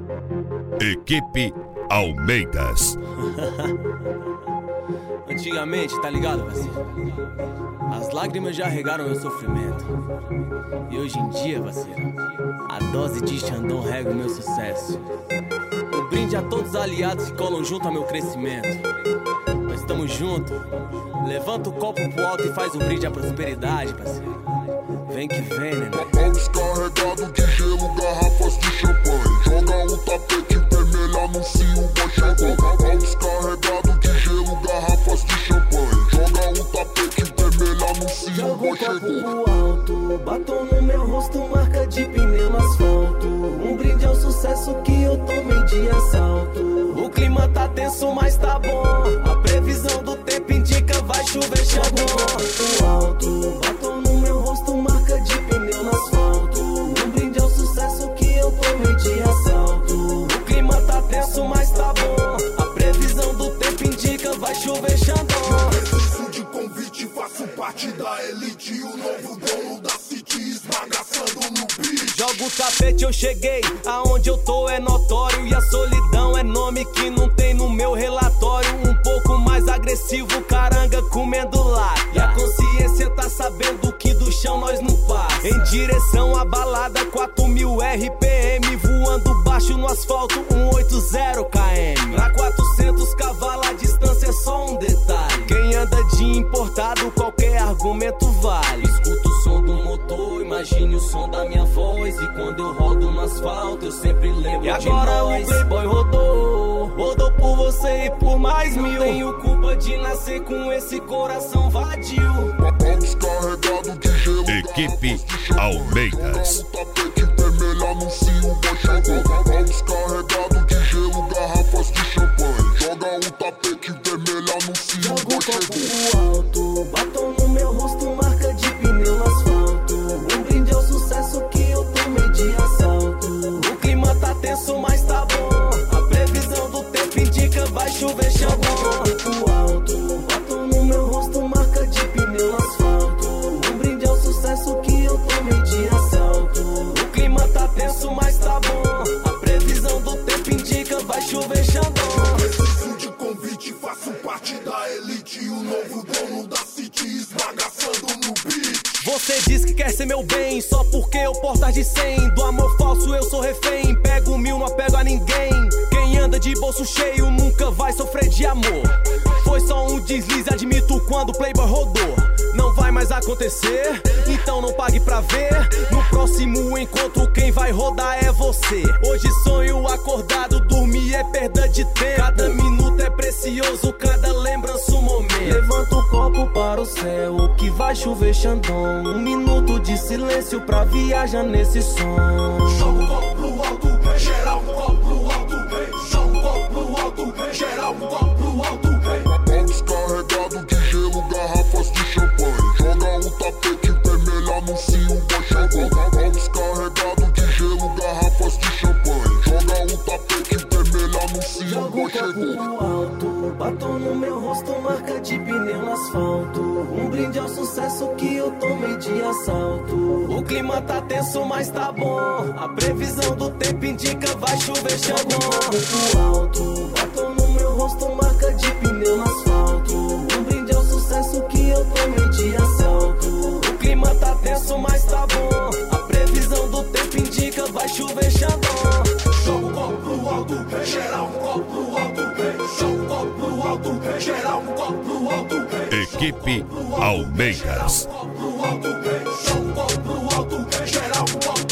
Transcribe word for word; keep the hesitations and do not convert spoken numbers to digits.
Equipe Almeidas. Antigamente, tá ligado, parceiro? As lágrimas já regaram meu sofrimento. E hoje em dia, parceiro, a dose de Xandão rega o meu sucesso. Um brinde a todos os aliados que colam junto ao meu crescimento. Nós estamos juntos. Levanta o copo pro alto e faz um brinde à prosperidade, parceiro. Vem que vem, né? Baldes carregados de gelo, garrafas de champanhe. Joga um tapete vermelho, anuncia o boy chegou. Baldes carregados de gelo, garrafas de champanhe. Joga um tapete vermelho, anuncia o boy chegou. Joga um copo pro alto, batom no meu rosto, marca de pneu no asfalto. Um brinde ao sucesso que eu tomei de assalto. O clima tá tenso, mas tá bom. A previsão do tempo indica vai chover Xandão. Pro alto, batom no meu rosto, marca de pneu no asfalto. Um brinde ao sucesso que eu tomei de assalto. O clima tá tenso, mas tá bom. A previsão do tempo indica vai chover Xandão. Preciso de convite, faço parte da elite. O novo dono da City esbagaçando no beat. Joga o tapete, eu cheguei. Aonde eu tô é notório. E a solidão é nome que não tem no meu relatório. Um pouco mais agressivo, caranga comendo lata. E a consciência tá sabendo que do chão nós não passa. Em direção à balada, quatro mil R P M. Voando baixo no asfalto, cento e oitenta quilômetros. Pra quatrocentos cavalos a distância é só um detalhe. Quem anda de importado, qualquer argumento vale. Escuta o som do motor, imagine o som da minha voz. E quando eu rodo no asfalto, eu sempre lembro de nós. E agora o Playboy rodou, rodou por você e por mais mil. Não tenho culpa de nascer com esse coração vadio. Baldes carregados de gelo, Equipe Almeidas. Joga um tapete vermelho, anuncia o boy chegou. Baldes carregados de gelo, garrafas de champanhe. Joga um tapete vermelho, anuncia o boy chegou. Pro alto, batom no meu rosto, marca de pneu no asfalto. Um brinde ao sucesso que eu tomei de assalto. O clima tá tenso, mas tá bom. A previsão do tempo indica vai chover Xandão. Pro alto, batom no meu rosto, marca de pneu no asfalto. Um brinde ao sucesso que eu tomei de assalto. O clima tá tenso, mas tá bom. A previsão do tempo indica vai chover Xandão. Preciso de convite, faço parte da elite. O novo dono da City esbagaçando no beat. Você diz que quer ser meu bem, só porque eu portas de cem. Do amor falso eu sou refém, pego mil, não apego a ninguém. Quem anda de bolso cheio nunca vai sofrer de amor. Foi só um deslize, admito quando o Playboy rodou. Não vai mais acontecer, então não pague pra ver. No próximo encontro quem vai rodar é você. Hoje sonho acordado, dormir é perda de tempo. Cada minuto é precioso, cada lembrança um momento. Levanta o copo para o céu, que vai chover Xandão. Um minuto de silêncio pra viajar nesse som. Joga um copo pro alto, geral um copo pro alto. Joga um copo pro alto, geral um copo pro alto. Baldes carregados de gelo, garrafas de champanhe. Joga um tapete vermelho, anuncia o boy chegou. Baldes carregados de gelo, garrafas de champanhe. Joga um tapete vermelho, anuncia o boy chegou. Pro alto, batom no meu rosto, marca de pneu no asfalto. Um brinde ao sucesso que eu tomei de assalto. O clima tá tenso, mas tá bom. A previsão do tempo indica vai chover Xandão. Pro alto, batom no meu rosto, marca de pneu no asfalto. Um brinde ao sucesso que eu tomei de assalto. O clima tá tenso, mas tá bom. A previsão do tempo indica vai chover Xandão. Joga um copo pro alto, geral um copo pro alto. Joga um copo pro alto, geral um copo pro alto. Equipe Almeidas. Joga um copo pro alto, geral um copo pro alto.